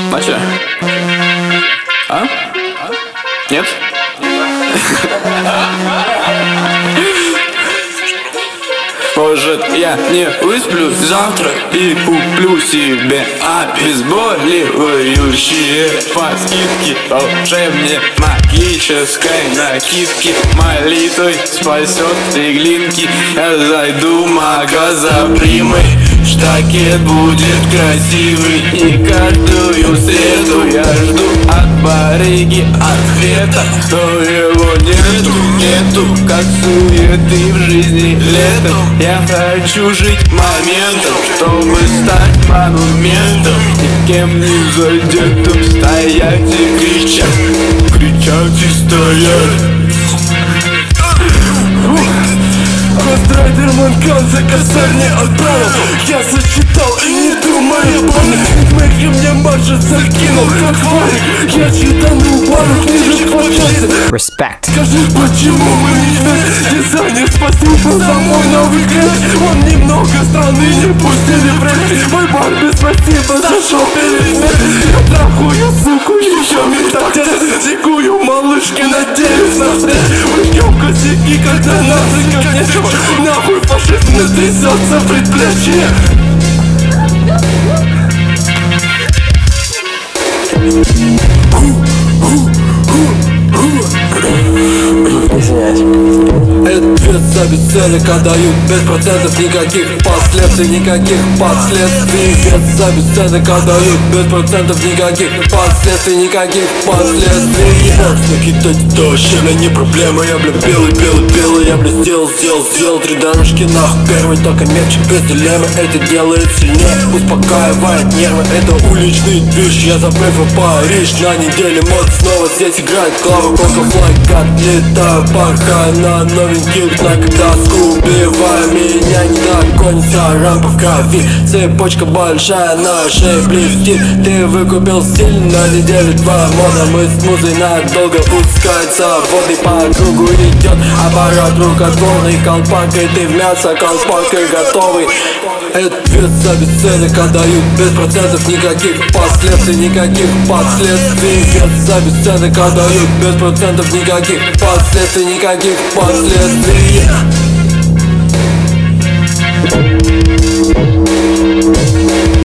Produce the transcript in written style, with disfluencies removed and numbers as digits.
Мачо? А? Нет? Может, я не высплю завтра и куплю себе обезболивающие по скидке, волшебне магической накидки. Молитвой спасет фиглинки. Я зайду в магаз за примой, штакет будет красивый. И каждую среду я жду от барыги ответа, но его нету, как суеты в жизни летом. Я хочу жить моментом, чтобы стать монументом, никем не задетым. Стоять и кричать и стоять. Гострайдер Манкан за косарь не отправил. Я засчитал и не думая банок. Мэки мне маржет закинул, как варик. Я читанул банок ниже хватается. Respect. Скажи, почему мы не вместе? Дизайнер спасибо за мой новый кэш. Он немного страны не пустили в рейс. Мой Барби спасибо за шопинг. Я трахую суку, еще метатель. Зигую малышки, надеюсь на встречу. Выпьем косяки, когда нас как нечего. Нахуй фашизм не трясется в предплечье. Извиняюсь. Это вес за бесценок отдают, без процентов никаких последствий, никаких последствий. Вес за бесценок отдают, без процентов никаких последствий, никаких последствий. Накидать дождь, это не проблема. Я, бля, белый, я, бля, сделал три дорожки нахуй. Первый только мячик без дилеммы, это делает сильнее, успокаивает нервы. Это уличный движ, я забыв в Париж. На неделе мод снова здесь играет клава. Кока-флайк отлетаю, пока на новеньких знаках. Убивай меня, не догонится рампа в крови. Цепочка большая, на шее блестит. Ты выкупил стиль на неделю, 2 мода. Мы с музой надолго пускается воды по кругу идет оборот рукотворный. Колпакой ты в мясо, колпакой готовый. Это вес за бесценок отдают, без процентов никаких последствий, никаких последствий. Вес за бесценок отдают, без процентов никаких последствий, никаких последствий.